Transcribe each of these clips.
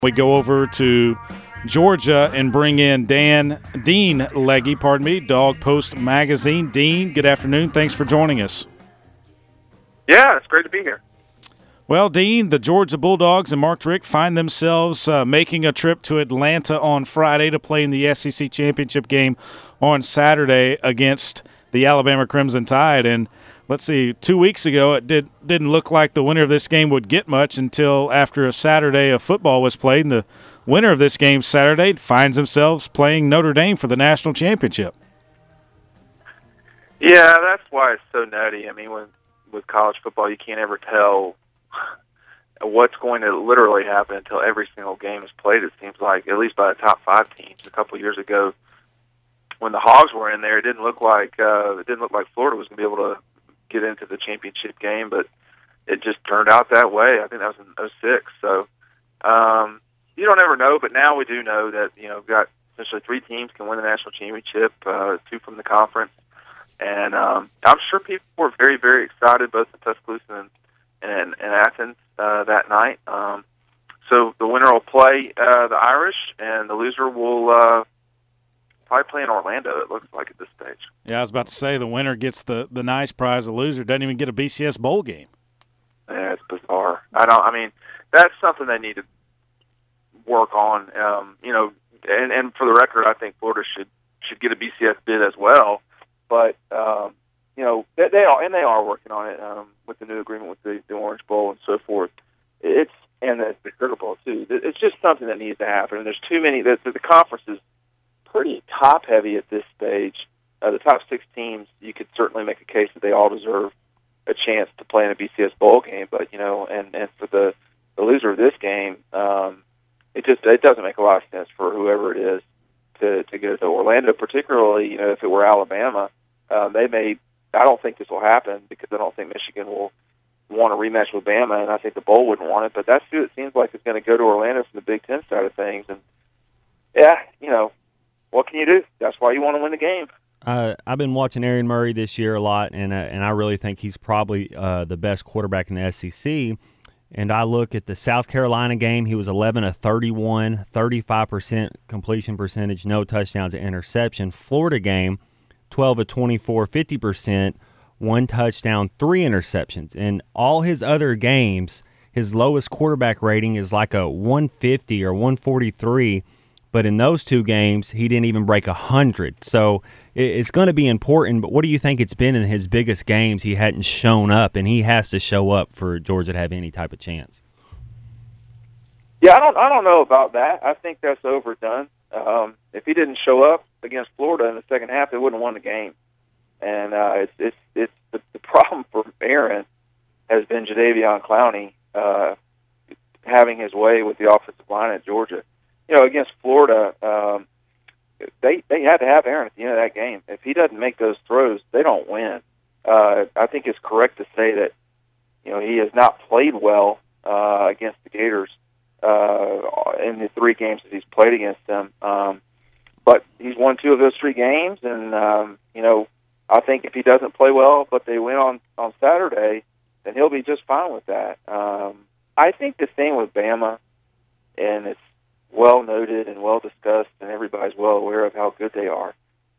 We go over to Georgia and bring in Dean Legge, Dog Post Magazine. Dean, good afternoon. Thanks for joining us. Yeah, it's great to be here. Well, Dean, the Georgia Bulldogs and Mark Richt find themselves making a trip to Atlanta on Friday to play in the SEC Championship game on Saturday against the Alabama Crimson Tide. And let's see, 2 weeks ago it didn't look like the winner of this game would get much until after a Saturday of football was played. And the winner of this game Saturday finds themselves playing Notre Dame for the national championship. Yeah, that's why it's so nutty. I mean, with college football, you can't ever tell what's going to literally happen until every single game is played, it seems like, at least by the top 5 teams. A couple of years ago, when the Hogs were in there, it didn't look like Florida was going to be able to get into the championship game, but it just turned out that way. I think that was in 2006. So you don't ever know, but now we do know that we've got essentially 3 teams can win the national championship, 2 from the conference, and I'm sure people were very, very excited, both in Tuscaloosa and Athens that night. So the winner will play the Irish, and the loser will probably play in Orlando, it looks like, at this stage. Yeah, I was about to say the winner gets the nice prize. The loser doesn't even get a BCS bowl game. Yeah, it's bizarre. I mean, that's something they need to work on. And for the record, I think Florida should get a BCS bid as well. But they are working on it with the new agreement with the Orange Bowl and so forth. And the Sugar Bowl too. It's just something that needs to happen. And there's too many. The conference is pretty top heavy at this stage. The top 6 teams, you could certainly make a case that they all deserve a chance to play in a BCS bowl game. But and for the loser of this game, it doesn't make a lot of sense for whoever it is to go to Orlando, particularly if it were Alabama. I don't think this will happen because I don't think Michigan will want a rematch with Bama, and I think the bowl wouldn't want it. But that's who it seems like is going to go to Orlando from the Big Ten side of things. And what can you do? That's why you want to win the game. I've been watching Aaron Murray this year a lot, and I really think he's probably the best quarterback in the SEC. And I look at the South Carolina game, he was 11 of 31, 35% completion percentage, no touchdowns, and interception. Florida game, 12 of 24, 50%, 1 touchdown, 3 interceptions. In all his other games, his lowest quarterback rating is like a 150 or 143, but in those 2 games, he didn't even break 100. So it's going to be important, but what do you think it's been in his biggest games he hadn't shown up, and he has to show up for Georgia to have any type of chance? Yeah, I don't know about that. I think that's overdone. If he didn't show up against Florida in the second half, they wouldn't have won the game. And it's the problem for Aaron has been Jadeveon Clowney having his way with the offensive line at Georgia. Against Florida, they had to have Aaron at the end of that game. If he doesn't make those throws, they don't win. I think it's correct to say that he has not played well against the Gators in the 3 games that he's played against them. But he's won 2 of those 3 games, and I think if he doesn't play well, but they win on Saturday, then he'll be just fine with that. I think the thing with Bama, and it's well noted and well discussed, and everybody's well aware of how good they are.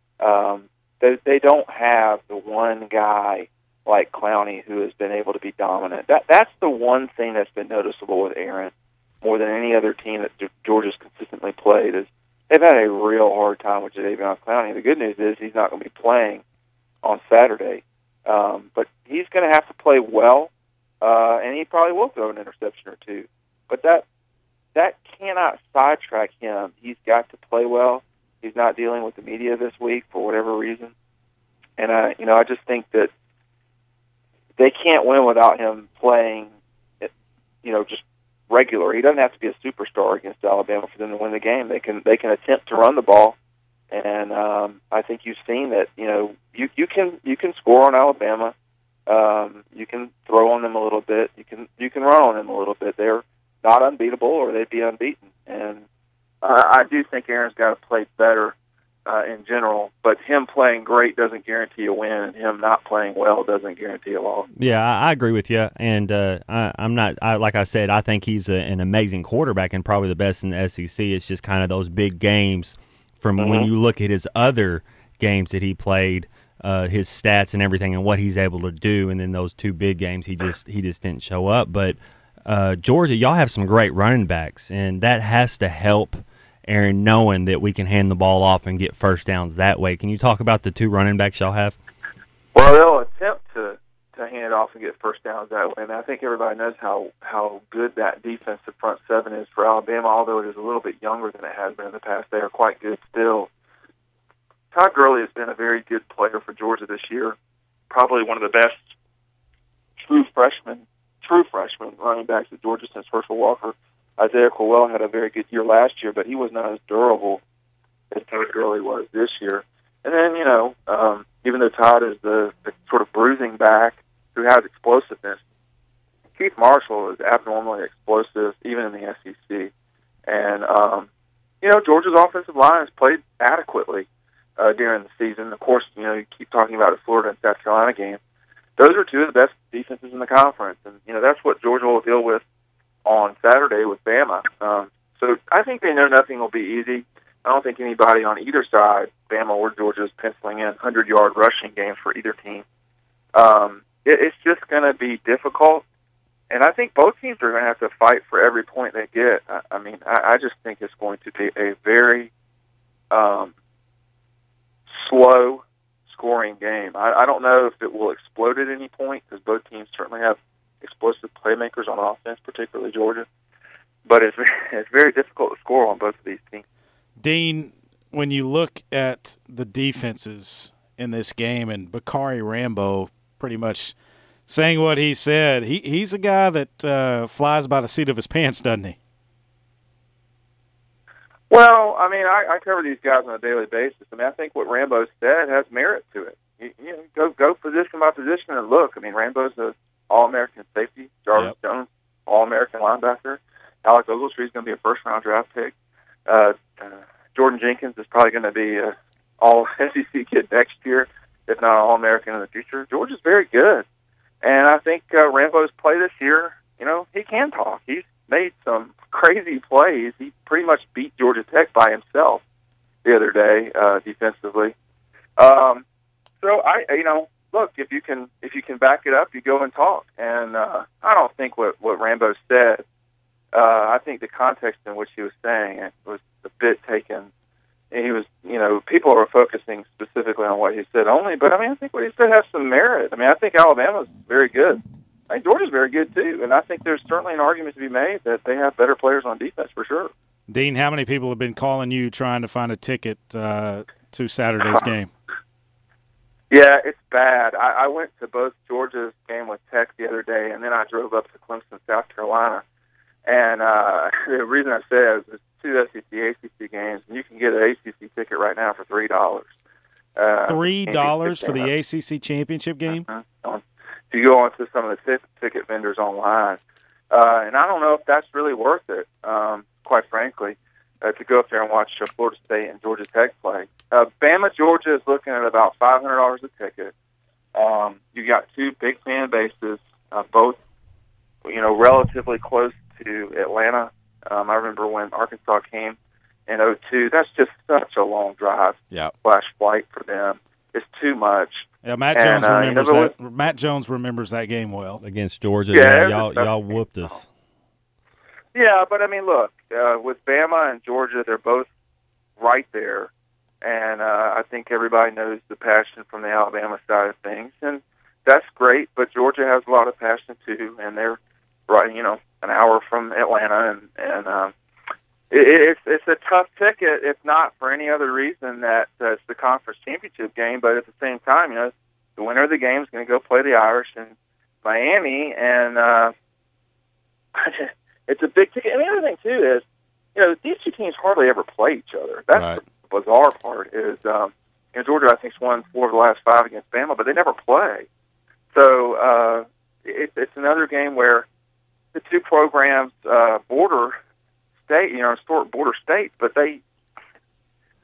They don't have the one guy like Clowney who has been able to be dominant. That's the one thing that's been noticeable with Aaron more than any other team that Georgia's consistently played. Is they've had a real hard time with Jadeveon Clowney. The good news is he's not going to be playing on Saturday, but he's going to have to play well, and he probably will throw an interception or 2. But that cannot sidetrack him. He's got to play well. He's not dealing with the media this week for whatever reason. And I just think that they can't win without him playing, just regular. He doesn't have to be a superstar against Alabama for them to win the game. They can attempt to run the ball, and I think you've seen that. You can score on Alabama. You can throw on them a little bit. You can run on them a little bit. They're not unbeatable, or they'd be unbeaten. And I do think Aaron's got to play better in general, but him playing great doesn't guarantee a win, and him not playing well doesn't guarantee a loss. Yeah, I agree with you, and I'm not. Like I said, I think he's an amazing quarterback and probably the best in the SEC. It's just kind of those big games from when you look at his other games that he played, his stats and everything, and what he's able to do, and then those two big games he just didn't show up. But Georgia, y'all have some great running backs, and that has to help Aaron, knowing that we can hand the ball off and get first downs that way. Can you talk about the two running backs y'all have? Well, they'll attempt to hand it off and get first downs that way. And I think everybody knows how good that defensive front seven is for Alabama, although it is a little bit younger than it has been in the past. They are quite good still. Todd Gurley has been a very good player for Georgia this year, probably one of the best true freshman running backs at Georgia since Herschel Walker. Isaiah Crowell had a very good year last year, but he was not as durable as Todd Gurley was this year. And then, even though Todd is the sort of bruising back who has explosiveness, Keith Marshall is abnormally explosive, even in the SEC. And, Georgia's offensive line has played adequately during the season. Of course, you keep talking about the Florida and South Carolina game. Those are two of the best defenses in the conference. And, that's what Georgia will deal with on Saturday with Bama. So I think they know nothing will be easy. I don't think anybody on either side, Bama or Georgia, is penciling in 100-yard rushing games for either team. It's just going to be difficult, and I think both teams are going to have to fight for every point they get. I just think it's going to be a very slow-scoring game. I don't know if it will explode at any point, because both teams certainly have explosive playmakers on offense, particularly Georgia. But it's very difficult to score on both of these teams. Dean, when you look at the defenses in this game, and Bakari Rambo pretty much saying what he said, he's a guy that flies by the seat of his pants, doesn't he? Well, I cover these guys on a daily basis. I think what Rambo said has merit to it. Go position by position and look. Rambo's a All-American safety. Jarvis Jones, All-American linebacker. Alec Ogletree's going to be a first-round draft pick. Jordan Jenkins is probably going to be an All-SEC kid next year, if not All-American in the future. Georgia's very good. And I think Rambo's play this year, he can talk. He's made some crazy plays. He pretty much beat Georgia Tech by himself the other day defensively. Look, if you can back it up, you go and talk. And I don't think what Rambo said. I think the context in which he was saying it was a bit taken. He was, people are focusing specifically on what he said only. But I think what he said has some merit. I think Alabama's very good. I think Georgia's very good too, and I think there's certainly an argument to be made that they have better players on defense for sure. Dean, how many people have been calling you trying to find a ticket to Saturday's game? Yeah, it's bad. I went to both Georgia's game with Tech the other day, and then I drove up to Clemson, South Carolina. And the reason I say it is two SEC, ACC games, and you can get an ACC ticket right now for $3. $3 for the ACC championship game? If you go onto some of the ticket vendors online. And I don't know if that's really worth it, quite frankly, to go up there and watch Florida State and Georgia Tech play. Bama, Georgia is looking at about $500 a ticket. You got two big fan bases, both, relatively close to Atlanta. I remember when Arkansas came in 2002. That's just such a long drive, flight for them. It's too much. Yeah, Matt Jones remembers that. Matt Jones remembers that game well against Georgia. Yeah, y'all whooped us. Yeah, but look, with Bama and Georgia, they're both right there, and I think everybody knows the passion from the Alabama side of things, and that's great. But Georgia has a lot of passion too, and they're right, an hour from Atlanta, and it's a tough ticket, if not for any other reason that it's the conference championship game. But at the same time, the winner of the game is going to go play the Irish in Miami, and it's a big ticket. And the other thing too is, these two teams hardly ever play each other. That's right. The bizarre part is, Georgia, I think, has won 4 of the last 5 against Bama, but they never play. So it's another game where the two programs border state, border states, but they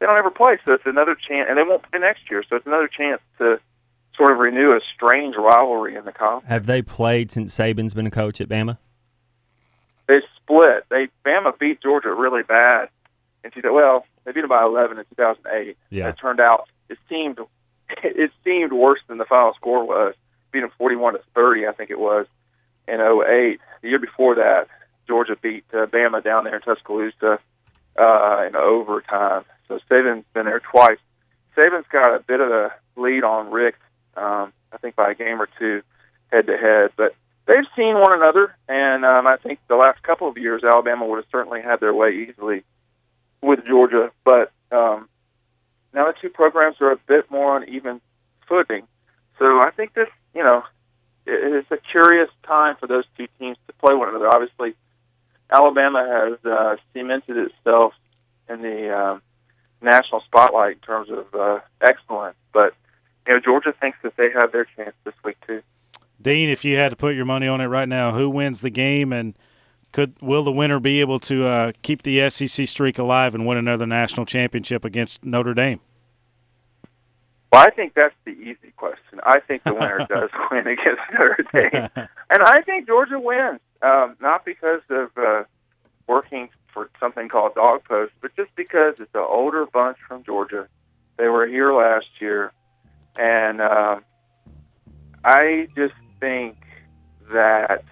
they don't ever play. So it's another chance, and they won't play next year. So it's another chance to sort of renew a strange rivalry in the conference. Have they played since Saban's been a coach at Bama? They split. Bama beat Georgia really bad. They beat them by 11 in 2008. Yeah. It turned out it seemed worse than the final score was. Beat them 41-30, I think it was, in 2008. The year before that, Georgia beat Bama down there in Tuscaloosa in overtime. So Saban's been there twice. Saban's got a bit of a lead on Rick, I think by a game or two, head-to-head. But they've seen one another, and I think the last couple of years, Alabama would have certainly had their way easily with Georgia. But now the two programs are a bit more on even footing. So I think this, it's a curious time for those two teams to play one another. Obviously, Alabama has cemented itself in the national spotlight in terms of excellence. But, Georgia thinks that they have their chance this week, too. Dean, if you had to put your money on it right now, who wins the game, and will the winner be able to keep the SEC streak alive and win another national championship against Notre Dame? Well, I think that's the easy question. I think the winner does win against Notre Dame. And I think Georgia wins, not because of working for something called dog post, but just because it's an older bunch from Georgia. They were here last year. And I just think that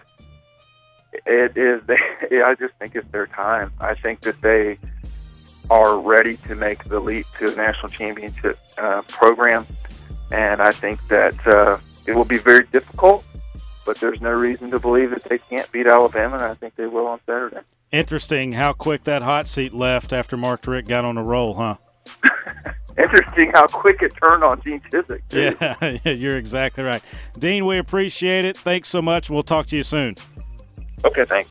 I just think it's their time. I think that they are ready to make the leap to a national championship program, and I think that it will be very difficult, but there's no reason to believe that they can't beat Alabama, and I think they will on Saturday. Interesting how quick that hot seat left after Mark Richt got on a roll, huh? Interesting how quick it turned on Gene Chizik, too. Yeah, you're exactly right. Dean, we appreciate it. Thanks so much, and we'll talk to you soon. Okay, thanks.